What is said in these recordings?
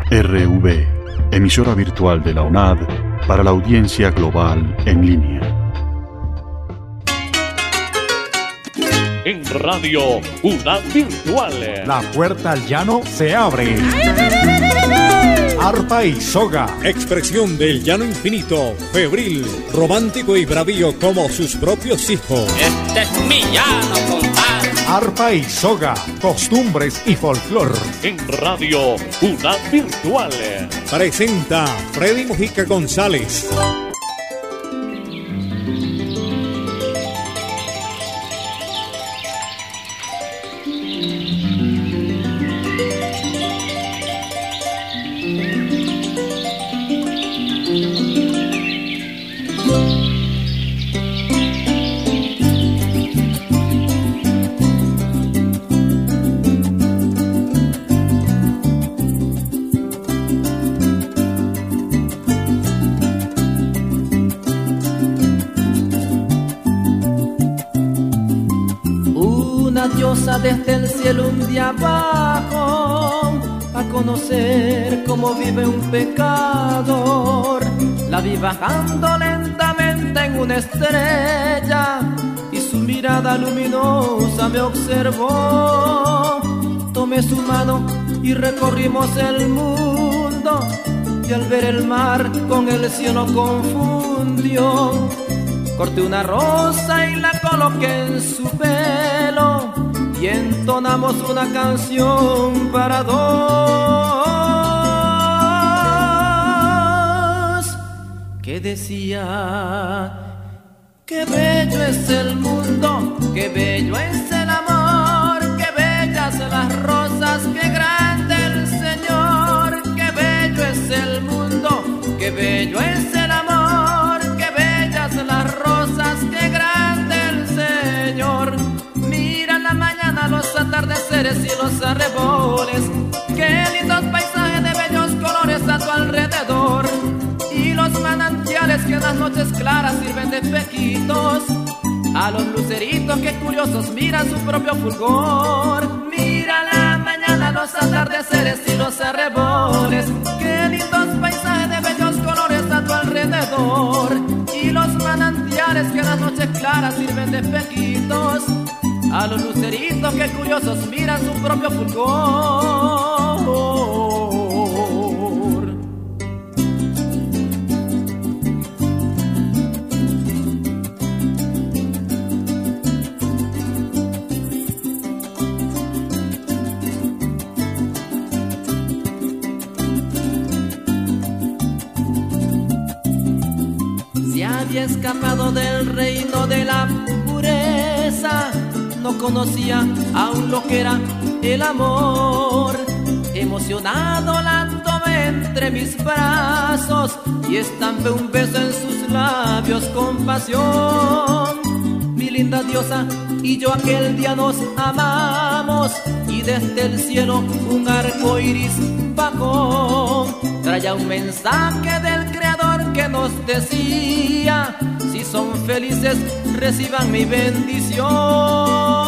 RV, emisora virtual de la UNAD para la audiencia global en línea. En Radio UNAD Virtual, la puerta al llano se abre. Arpa y soga, expresión del llano infinito, febril, romántico y bravío como sus propios hijos. Este es mi llano, compadre. Arpa y soga, costumbres y folclor. En Radio UNAD Virtual presenta Freddy Mujica González. Desde el cielo un día bajó a conocer cómo vive un pecador. La vi bajando lentamente en una estrella y su mirada luminosa me observó. Tomé su mano y recorrimos el mundo, y al ver el mar con el cielo confundió. Corté una rosa y la coloqué en su pelo y entonamos una canción para dos que decía: qué bello es el mundo, qué bello es el amor, qué bellas las rosas, qué grande el Señor. Qué bello es el mundo, qué bello es el amor, qué bellas las rosas, qué grande el Señor. Los atardeceres y los arreboles, qué lindos paisajes de bellos colores a tu alrededor, y los manantiales que en las noches claras sirven de espejitos a los luceritos que curiosos miran su propio fulgor. Mira la mañana, los atardeceres y los arreboles, qué lindos paisajes de bellos colores a tu alrededor, y los manantiales que en las noches claras sirven de espejitos a los luceritos que curiosos miran su propio fulgor. Se había escapado del reino de la pureza, no conocía aún lo que era el amor. Emocionado la tomé entre mis brazos y estampé un beso en sus labios con pasión. Mi linda diosa y yo aquel día nos amamos, y desde el cielo un arco iris bajó. Traía un mensaje del Creador que nos decía: si son felices, reciban mi bendición.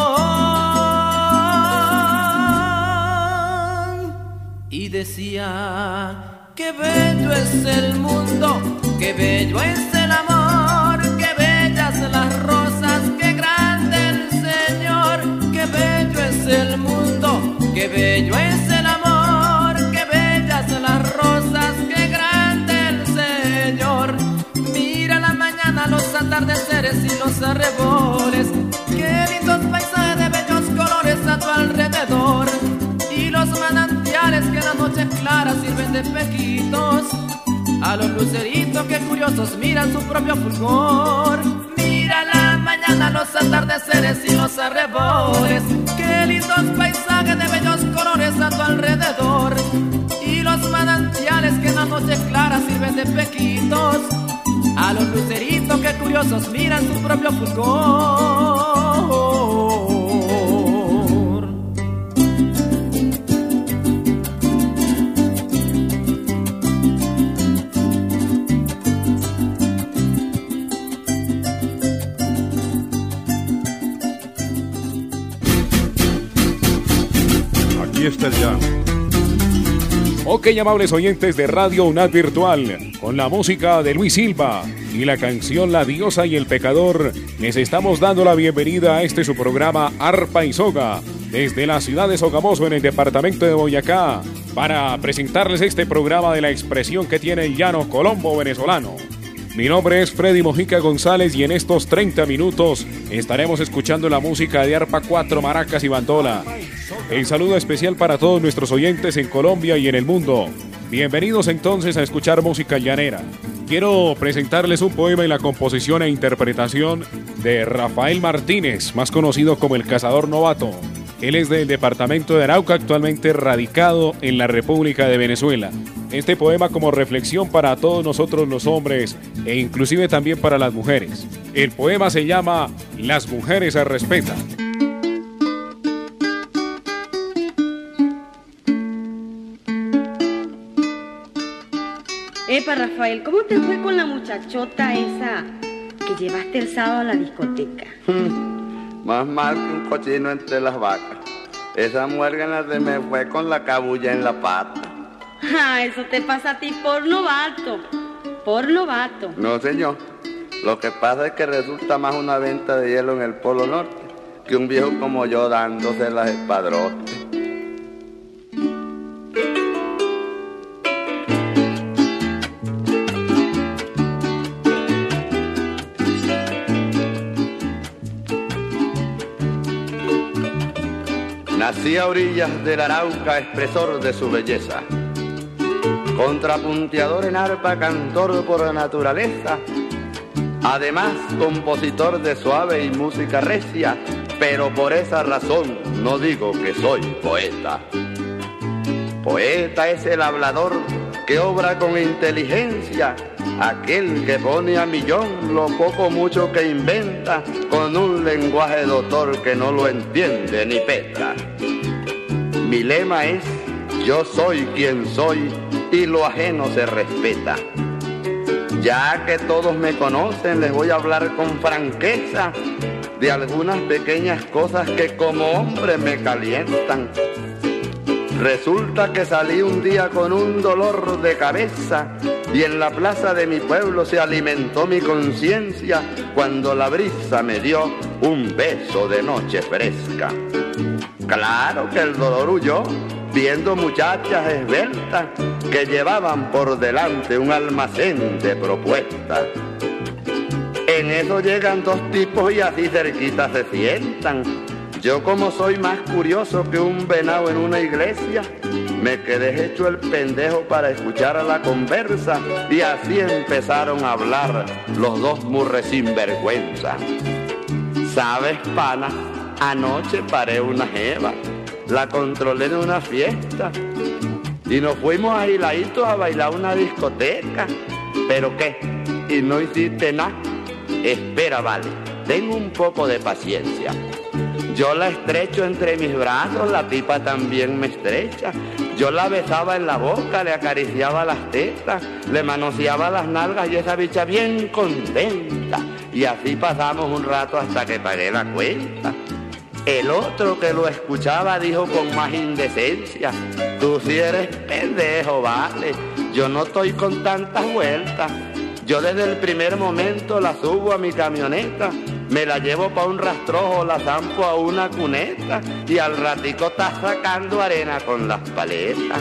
Y decía: qué bello es el mundo, qué bello es el amor, qué bellas las rosas, qué grande el Señor. Qué bello es el mundo, qué bello es el amor, qué bellas las rosas, qué grande el Señor. Mira la mañana, los atardeceres y los arreboles, qué lindos paisajes de bellos colores a tu alrededor, y los manantiales que en las noches claras sirven de espejitos a los luceritos que curiosos miran su propio fulgor. Mira la mañana, los atardeceres y los arreboles, qué lindos paisajes de bellos colores a tu alrededor, y los manantiales que en las noches claras sirven de espejitos a los luceritos que curiosos miran su propio fulgor. Aquí está el llano. Ok, amables oyentes de Radio UNAD Virtual, con la música de Luis Silva y la canción La Diosa y el Pecador, les estamos dando la bienvenida a su programa Arpa y Soga, desde la ciudad de Sogamoso en el departamento de Boyacá, para presentarles este programa de la expresión que tiene el llano colombo venezolano. Mi nombre es Freddy Mojica González y en estos 30 minutos estaremos escuchando la música de arpa, cuatro, maracas y bandola. El saludo especial para todos nuestros oyentes en Colombia y en el mundo. Bienvenidos entonces a escuchar música llanera. Quiero presentarles un poema en la composición e interpretación de Rafael Martínez, más conocido como el Cazador Novato. Él es del departamento de Arauca, actualmente radicado en la República de Venezuela. Este poema como reflexión para todos nosotros los hombres e inclusive también para las mujeres. El poema se llama Las mujeres se respetan. Epa, Rafael, ¿cómo te fue con la muchachota esa que llevaste el sábado a la discoteca? Más mal que un cochino entre las vacas. Esa muérgana se me fue con la cabulla en la pata. Ah, eso te pasa a ti por novato. Por novato. No, señor. Lo que pasa es que resulta más una venta de hielo en el Polo Norte que un viejo como yo dándose las espadrotes. Nací a orillas del Arauca, expresor de su belleza, contrapunteador en arpa, cantor por naturaleza, además compositor de suave y música recia, pero por esa razón no digo que soy poeta. Poeta es el hablador que obra con inteligencia, aquel que pone a millón lo poco mucho que inventa, con un lenguaje doctor que no lo entiende ni peta. Mi lema es, yo soy quien soy y lo ajeno se respeta. Ya que todos me conocen, les voy a hablar con franqueza de algunas pequeñas cosas que como hombre me calientan. Resulta que salí un día con un dolor de cabeza y en la plaza de mi pueblo se alimentó mi conciencia cuando la brisa me dio un beso de noche fresca. Claro que el dolor huyó viendo muchachas esbeltas que llevaban por delante un almacén de propuestas. En eso llegan dos tipos y así cerquita se sientan. Yo como soy más curioso que un venado en una iglesia, me quedé hecho el pendejo para escuchar a la conversa y así empezaron a hablar los dos murres sinvergüenza. ¿Sabes, pana? Anoche paré una jeva, la controlé en una fiesta y nos fuimos agiladitos a bailar una discoteca. ¿Pero qué? ¿Y no hiciste nada? Espera, vale, ten un poco de paciencia. Yo la estrecho entre mis brazos, la tipa también me estrecha. Yo la besaba en la boca, le acariciaba las tetas, le manoseaba las nalgas y esa bicha bien contenta. Y así pasamos un rato hasta que pagué la cuenta. El otro que lo escuchaba dijo con más indecencia, tú sí eres pendejo, vale, yo no estoy con tantas vueltas. Yo desde el primer momento la subo a mi camioneta, me la llevo pa' un rastrojo, la zampo a una cuneta y al ratico está sacando arena con las paletas.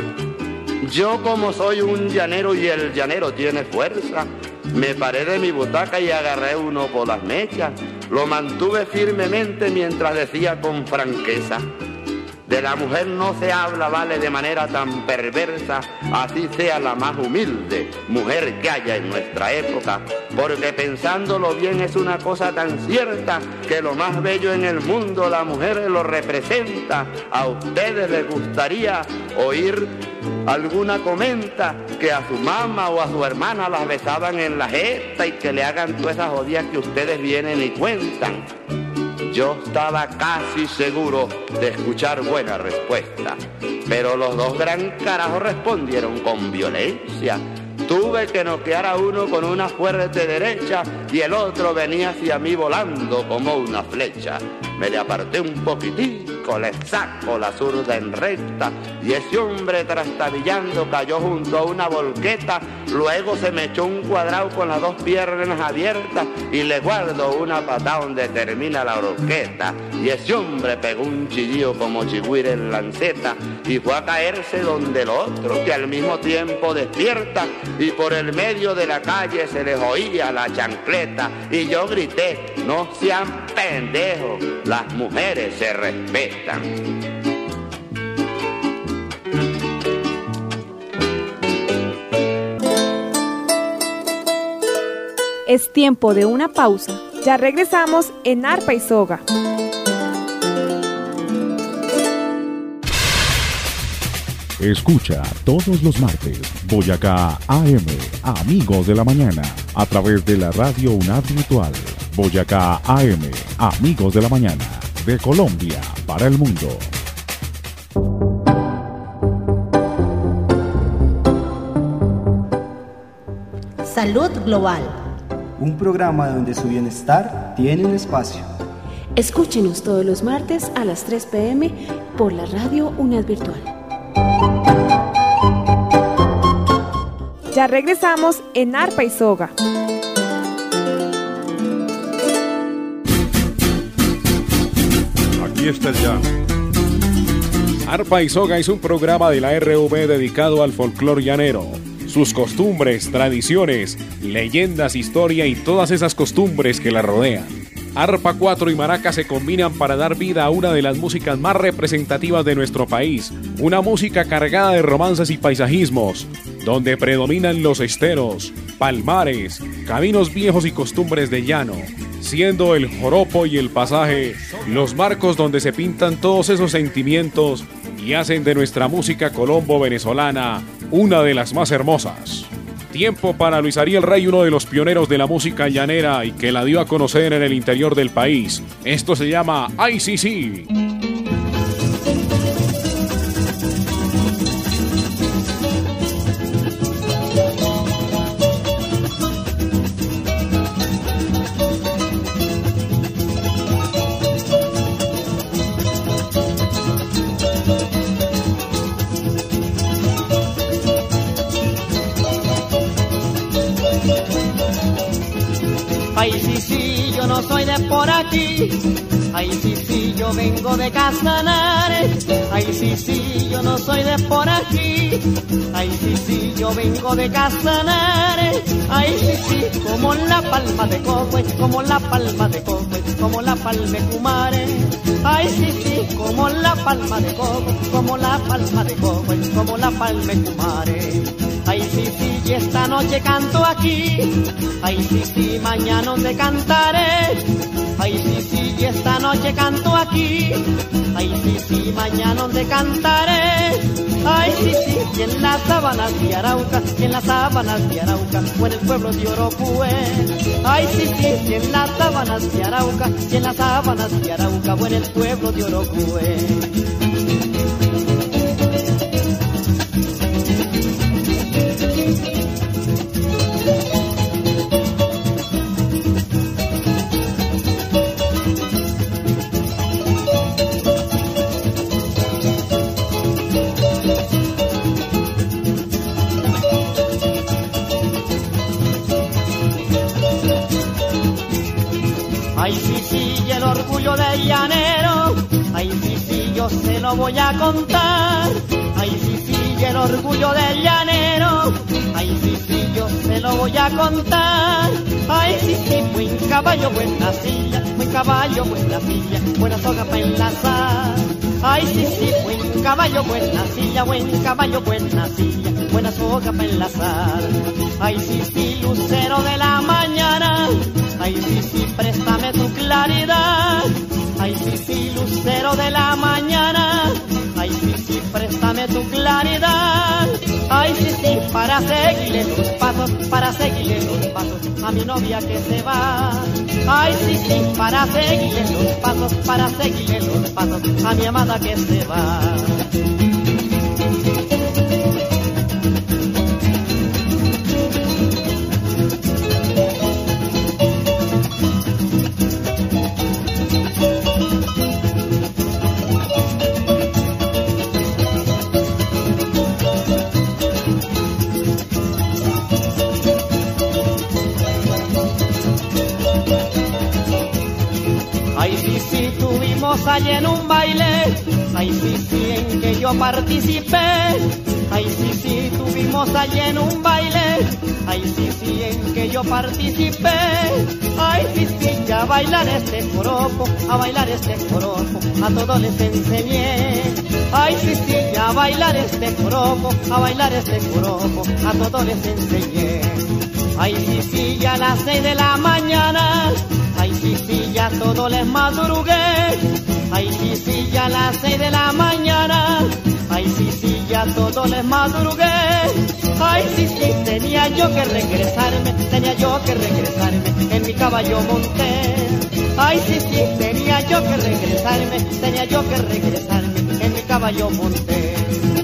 Yo como soy un llanero y el llanero tiene fuerza, me paré de mi butaca y agarré uno por las mechas, lo mantuve firmemente mientras decía con franqueza, de la mujer no se habla, vale, de manera tan perversa, así sea la más humilde mujer que haya en nuestra época, porque pensándolo bien es una cosa tan cierta que lo más bello en el mundo la mujer lo representa. A ustedes les gustaría oír alguna comenta que a su mamá o a su hermana las besaban en la jeta y que le hagan todas esas jodidas que ustedes vienen y cuentan. Yo estaba casi seguro de escuchar buena respuesta, pero los dos gran carajos respondieron con violencia. Tuve que noquear a uno con una fuerte derecha y el otro venía hacia mí volando como una flecha. Me le aparté un poquitín pico, le saco la zurda en recta, y ese hombre trastabillando cayó junto a una volqueta. Luego se me echó un cuadrado con las dos piernas abiertas y le guardo una patada donde termina la horqueta. Y ese hombre pegó un chillío como chigüire en lanceta y fue a caerse donde el otro, que al mismo tiempo despierta, y por el medio de la calle se les oía la chancleta. Y yo grité: no sean pendejos, las mujeres se respetan. Es tiempo de una pausa. Ya regresamos en Arpa y Soga. Escucha todos los martes Boyacá AM, Amigos de la Mañana, a través de la radio UNAD Virtual. Boyacá AM, Amigos de la Mañana, de Colombia para el mundo. Salud Global. Un programa donde su bienestar tiene un espacio. Escúchenos todos los martes a las 3 p.m. por la radio UNAD Virtual. Ya regresamos en Arpa y Soga. Aquí está el llano. Arpa y Soga es un programa de la RV dedicado al folclor llanero, sus costumbres, tradiciones, leyendas, historia y todas esas costumbres que la rodean. Arpa, cuatro y maraca se combinan para dar vida a una de las músicas más representativas de nuestro país, una música cargada de romances y paisajismos, donde predominan los esteros, palmares, caminos viejos y costumbres de llano, siendo el joropo y el pasaje los marcos donde se pintan todos esos sentimientos y hacen de nuestra música colombo-venezolana una de las más hermosas. Tiempo para Luis Ariel Rey, uno de los pioneros de la música llanera y que la dio a conocer en el interior del país. Esto se llama Ay Sí Sí. Ay, sí, sí, yo no soy de por aquí. Ay, sí, sí, yo vengo de Casanares. Ay, sí, sí, yo no soy de por aquí. Ay, sí, sí, yo vengo de Casanares. Ay, sí, sí, como la palma de Cogue, como la palma de Cogue, como la palma de Cumare. Ay, sí, sí, como la palma de Cogue, como la palma de Cogue, como la palma de Cumare. Ay, sí, sí, y esta noche canto aquí. Ay, sí, sí, mañana donde cantaré. Ay, sí, sí, y esta noche canto aquí. Ay, sí, sí, mañana donde cantaré. Ay, sí, sí, y en las sabanas de Arauca, y en las sabanas de Arauca, o en el pueblo de Orocue. Ay, sí, sí, y en las sabanas de Arauca, y en las sabanas de Arauca, o en el pueblo de Orocue. Ay, sí, sí, y el orgullo del llanero. Ay, sí, sí, yo se lo voy a contar. Ay, sí, sí, y el orgullo del llanero. Ay, sí, sí, yo se lo voy a contar. Ay, sí, sí, buen caballo, buena silla, buen caballo, buena silla, buena soga para enlazar. Ay, sí, sí, buen caballo, buena silla, buen caballo, buena silla, buena soga para enlazar. Ay, sí, sí, lucero de la mañana. Ay, sí, sí, préstame tu claridad. Ay, sí, sí, lucero de la mañana. Ay, sí, sí, préstame tu claridad. Ay, sí, sí, para seguirle los pasos, para seguirle los pasos a mi novia que se va. Ay, sí, sí, para seguirle los pasos, para seguirle los pasos a mi amada que se va. tuvimos allí en un baile, ay sí, sí, en que yo participé. Ay sí, sí, tuvimos allí en un baile, ay sí, sí, en que yo participé. Ay sí, sí, ya a bailar este joropo, a bailar este joropo, a todos les enseñé. Ay sí, sí, ya a bailar este joropo, a bailar este joropo, a todos les enseñé. Ay sí, sí, ya a las 6 de la mañana, ay sí, sí, ya todo les madrugué. Ay sí, sí, ya a las 6 de la mañana, ay sí, sí, ya todo les madrugué. Ay sí, sí, tenía yo que regresarme, en mi caballo monté. Ay sí, sí, tenía yo que regresarme, en mi caballo monté.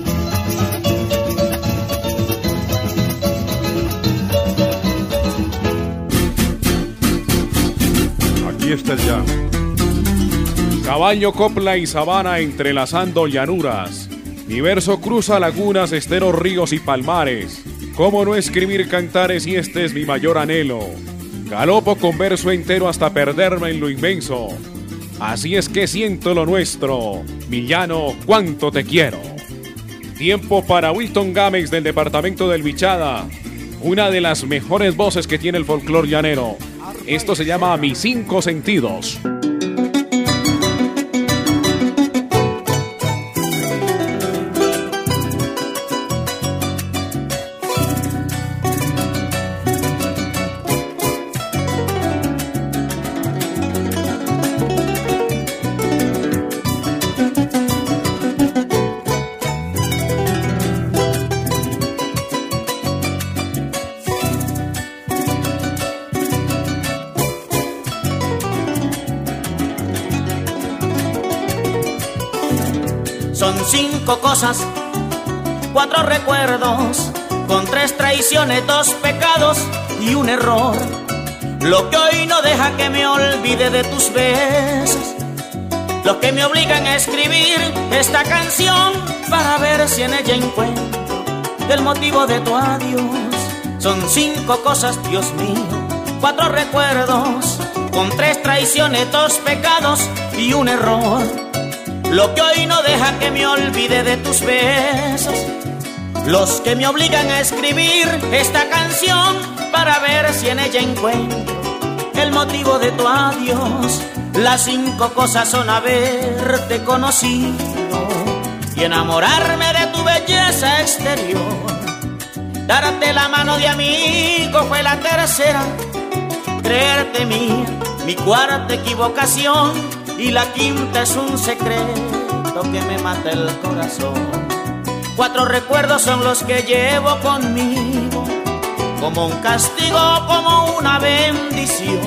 Aquí está el llano. Caballo, copla y sabana entrelazando llanuras. Mi verso cruza lagunas, esteros, ríos y palmares. ¿Cómo no escribir cantares si este es mi mayor anhelo? Galopo con verso entero hasta perderme en lo inmenso. Así es que siento lo nuestro. Mi llano, cuánto te quiero. Tiempo para Wilton Gámez del departamento del Vichada. Una de las mejores voces que tiene el folclor llanero. Esto se llama Mis Cinco Sentidos. Son 5 cosas, 4 recuerdos, con 3 traiciones, 2 pecados y un error. Lo que hoy no deja que me olvide de tus besos, lo que me obligan a escribir esta canción para ver si en ella encuentro el motivo de tu adiós. Son 5 cosas, Dios mío, 4 recuerdos, con 3 traiciones, 2 pecados y un error. Lo que hoy no deja que me olvide de tus besos, los que me obligan a escribir esta canción para ver si en ella encuentro el motivo de tu adiós. Las 5 cosas son haberte conocido y enamorarme de tu belleza exterior. Darte la mano de amigo fue la tercera, creerte mía, mi cuarta equivocación. Y la quinta es un secreto que me mata el corazón. 4 recuerdos son los que llevo conmigo, como un castigo, como una bendición.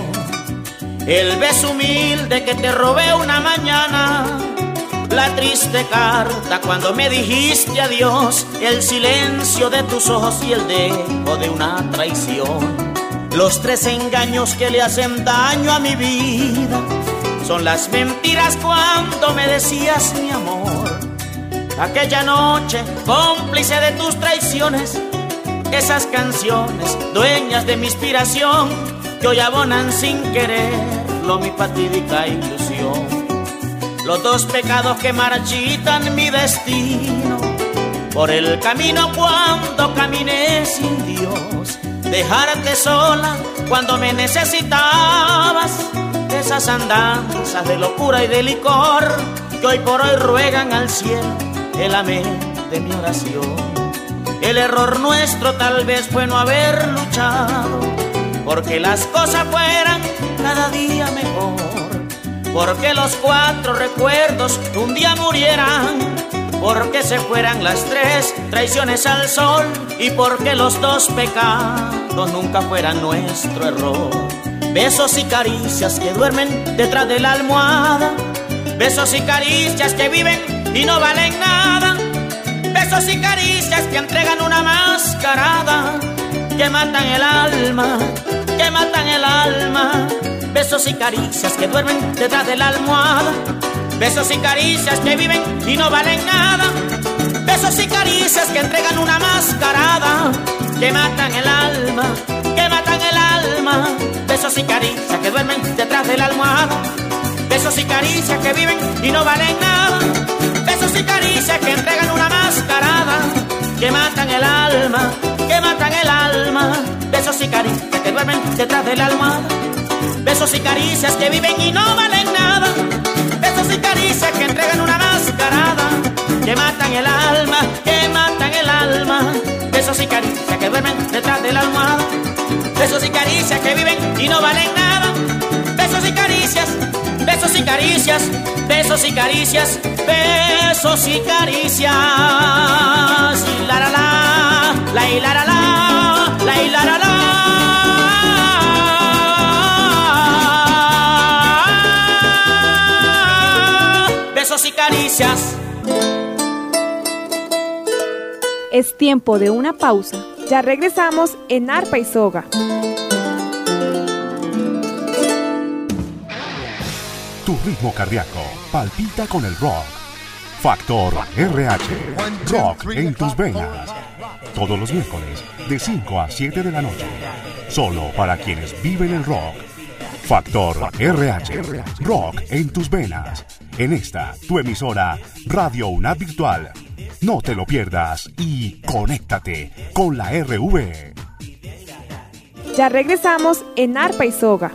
El beso humilde que te robé una mañana, la triste carta cuando me dijiste adiós, el silencio de tus ojos y el dejo de una traición. Los 3 engaños que le hacen daño a mi vida son las mentiras cuando me decías mi amor. Aquella noche, cómplice de tus traiciones, esas canciones, dueñas de mi inspiración, que hoy abonan sin quererlo mi fatídica ilusión. Los 2 pecados que marchitan mi destino, por el camino cuando caminé sin Dios, dejarte sola cuando me necesitabas. Esas andanzas de locura y de licor que hoy por hoy ruegan al cielo el amén de mi oración. El error nuestro tal vez fue no haber luchado porque las cosas fueran cada día mejor, porque los 4 recuerdos un día murieran, porque se fueran las 3 traiciones al sol y porque los 2 pecados nunca fueran nuestro error. Besos y caricias que duermen detrás de la almohada, besos y caricias que viven y no valen nada, besos y caricias que entregan una mascarada, que matan el alma, que matan el alma. Besos y caricias que duermen detrás de la almohada, besos y caricias que viven y no valen nada, besos y caricias que entregan una mascarada, que matan el alma, que matan el alma. Besos y caricias que duermen detrás de la almohada, besos y caricias que viven y no valen nada, besos y caricias que entregan una mascarada, que matan el alma, que matan el alma, besos y caricias que duermen detrás de la almohada, besos y caricias que viven y no valen nada, besos y caricias que entregan una mascarada, que matan el alma, que matan el alma, besos y caricias que duermen detrás de la almohada, besos y caricias que viven y no valen nada, besos y caricias, besos y caricias, besos y caricias, besos y caricias, y la la la y la la la y la la la. Besos y caricias. Es tiempo de una pausa. Ya regresamos en Arpa y Soga. Tu ritmo cardíaco palpita con el rock. Factor RH. Rock en tus venas. Todos los miércoles de 5 a 7 de la noche. Solo para quienes viven el rock. Factor RH. Rock en tus venas. En esta, tu emisora Radio UNAD Virtual. No te lo pierdas y conéctate con la RV. Ya regresamos en Arpa y Soga.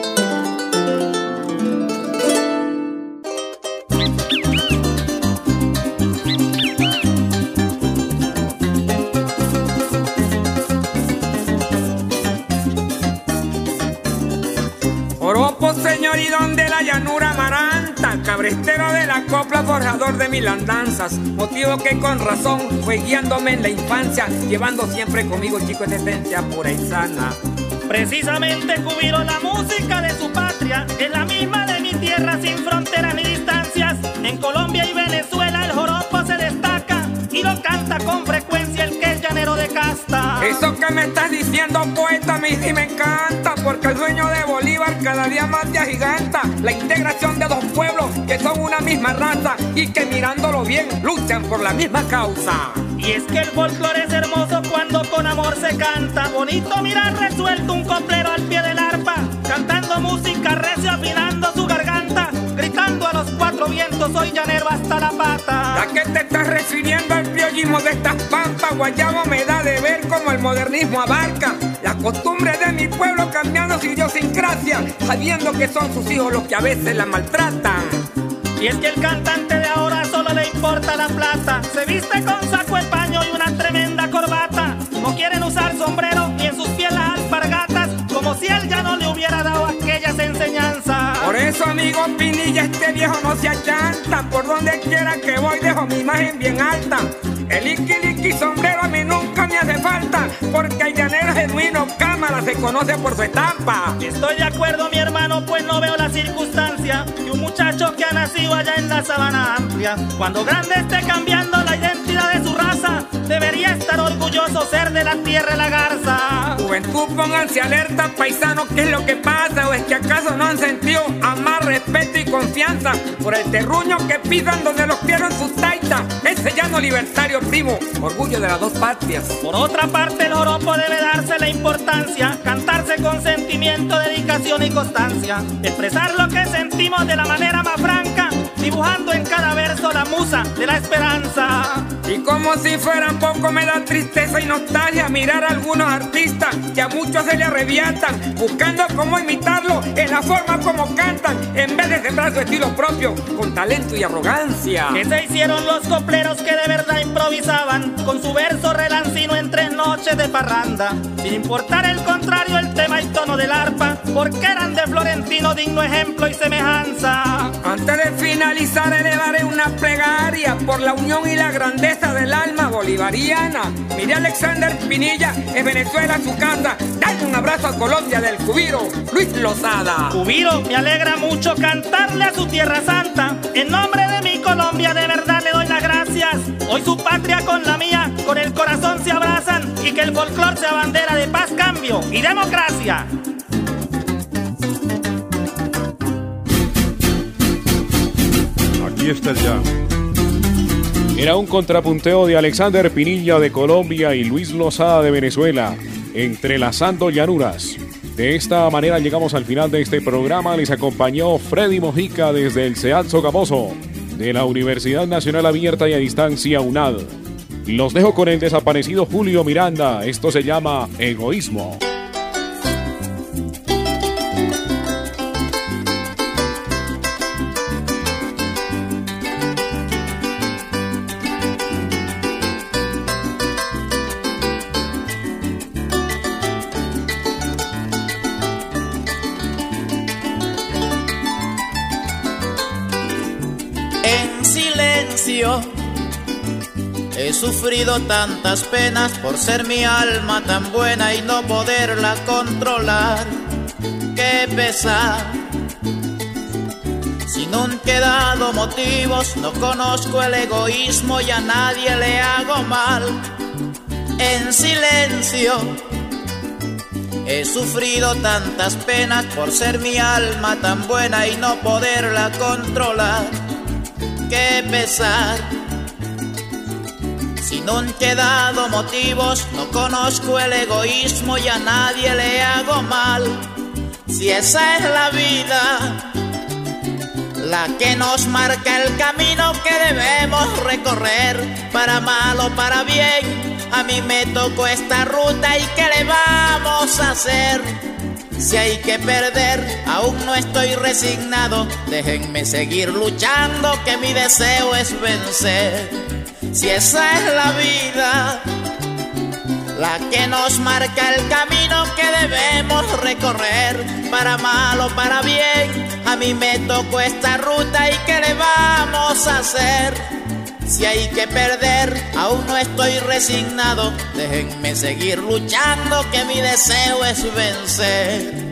Oropo, señor, y donde la llanura amaranta, cabrestero de la copla, forjador de mil andanzas, motivo que con razón fue guiándome en la infancia, llevando siempre conmigo, chicos, de esencia pura y sana. Precisamente Jubilo, la música de su patria es la misma de mi tierra, sin fronteras ni distancias. En Colombia y Venezuela el joropo se destaca y lo canta con frecuencia el que es llanero de casta. Eso que me estás diciendo, poeta, a mí sí me encanta, porque el sueño de Bolívar cada día más te agiganta. La integración de dos pueblos que son una misma raza y que mirándolo bien luchan por la misma causa. Y es que el folclore es hermoso cuando con amor se canta. Bonito mirar resuelto un coplero al pie del arpa, cantando música recio, afinando su garganta, gritando a los cuatro vientos, soy llanero hasta la pata. ¿A qué te estás refiriendo al criollismo de estas pampas? Guayabo me da de ver como el modernismo abarca las costumbres de mi pueblo, cambiando su idiosincrasia, sabiendo que son sus hijos los que a veces la maltratan. Y es que el cantante de ahora solo le importa la plata, se viste con saco de paño y una tremenda corbata, no quieren usar sombrero ni en sus pies las alpargatas, como si él ya no le hubiera dado aquellas enseñanzas. Por eso, amigo Pinilla, este viejo no se achanta, por donde quiera que voy dejo mi imagen bien alta. El liqui sombrero a mí nunca me hace falta, porque el llanero genuino cámara se conoce por su estampa. Estoy de acuerdo, mi hermano, pues no veo la circunstancia que un muchacho que ha nacido allá en la sabana amplia, cuando grande esté cambiando la identidad de su raza, debería estar orgulloso ser de la tierra de la garza. Juventud, pónganse alerta, paisano, ¿qué es lo que pasa? ¿O es que acaso no han sentido amar, respeto y confianza por el terruño que pisan donde los quieren sus taitas? Ese llano libertario, primo, orgullo de las dos patrias. Por otra parte, el joropo debe darse la importancia, cantarse con sentimiento, dedicación y constancia, expresar lo que sentimos de la manera más franca, dibujando en cada verso la musa de la esperanza. Y como si fuera poco me da tristeza y nostalgia mirar a algunos artistas que a muchos se le arrebiatan, buscando cómo imitarlo en la forma como cantan, en vez de sembrar su estilo propio con talento y arrogancia. ¿Qué se hicieron los copleros que de verdad improvisaban con su verso relancino en 3 noches de parranda, sin importar el contrario el tema y tono del arpa, porque eran de Florentino digno ejemplo y semejanza? Antes de finalizar elevaré una plegaria por la unión y la grandeza del alma bolivariana. Mire, Alexander Pinilla, en Venezuela su casa, dale un abrazo a Colombia del Jubilo, Luis Lozada. Jubilo, me alegra mucho cantarle a su tierra santa, en nombre de mi Colombia de verdad le doy las gracias. Hoy su patria con la mía, con el corazón se abrazan, y que el folclor sea bandera de paz, cambio y democracia. Aquí está el ya. Era un contrapunteo de Alexander Pinilla de Colombia y Luis Lozada de Venezuela, entrelazando llanuras. De esta manera llegamos al final de este programa. Les acompañó Freddy Mojica desde el SEAD Sogamoso de la Universidad Nacional Abierta y a Distancia UNAD. Los dejo con el desaparecido Julio Miranda. Esto se llama Egoísmo. He sufrido tantas penas por ser mi alma tan buena y no poderla controlar. Qué pesar. Si no han quedado motivos, no conozco el egoísmo y a nadie le hago mal. En silencio he sufrido tantas penas por ser mi alma tan buena y no poderla controlar. Qué pesar. Si no han quedado motivos, no conozco el egoísmo y a nadie le hago mal. Si esa es la vida, la que nos marca el camino que debemos recorrer, para mal o para bien, a mí me tocó esta ruta y ¿qué le vamos a hacer? Si hay que perder, aún no estoy resignado, déjenme seguir luchando que mi deseo es vencer. Si esa es la vida, la que nos marca el camino que debemos recorrer, para mal o para bien, a mí me tocó esta ruta y ¿qué le vamos a hacer? Si hay que perder, aún no estoy resignado, déjenme seguir luchando que mi deseo es vencer.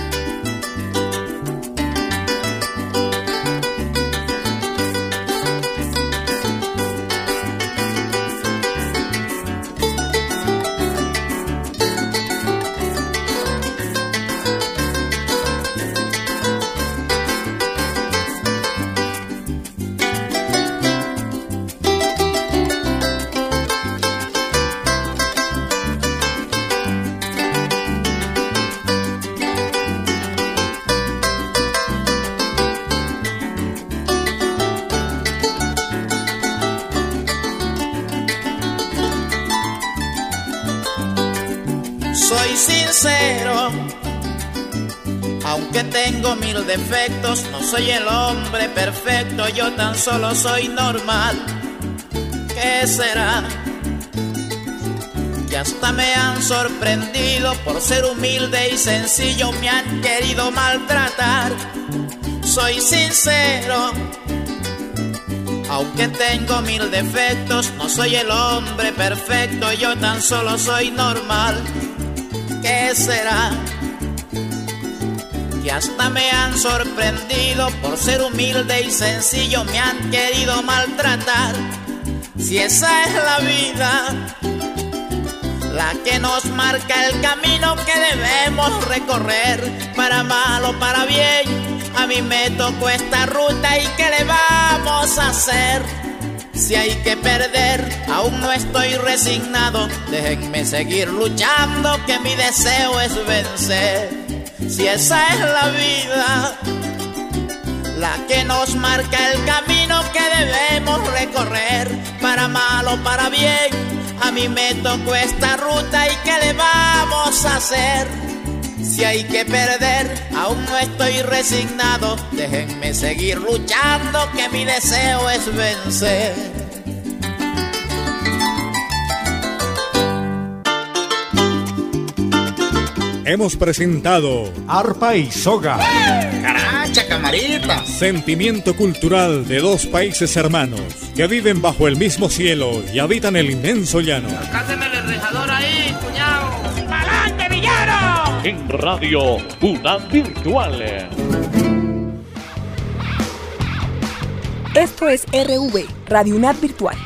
Soy sincero, aunque tengo mil defectos, no soy el hombre perfecto, yo tan solo soy normal. ¿Qué será? Que hasta me han sorprendido por ser humilde y sencillo, me han querido maltratar. Soy sincero, aunque tengo mil defectos, no soy el hombre perfecto, yo tan solo soy normal. ¿Qué será? Que hasta me han sorprendido por ser humilde y sencillo, me han querido maltratar. Si esa es la vida, la que nos marca el camino que debemos recorrer, para mal o para bien, a mí me tocó esta ruta y ¿qué le vamos a hacer? Si hay que perder, aún no estoy resignado, déjenme seguir luchando que mi deseo es vencer. Si esa es la vida, la que nos marca el camino que debemos recorrer, para mal o para bien, a mí me tocó esta ruta y ¿qué le vamos a hacer? Si hay que perder, aún no estoy resignado, déjenme seguir luchando que mi deseo es vencer. Hemos presentado Arpa y Soga. ¡Caracha, camarita! Sentimiento cultural de dos países hermanos que viven bajo el mismo cielo y habitan el inmenso llano. ¡Cáseme el rejador ahí, cuñado! ¡Pa'lante, villano! En Radio UNAD Virtual. Esto es RV, Radio UNAD Virtual.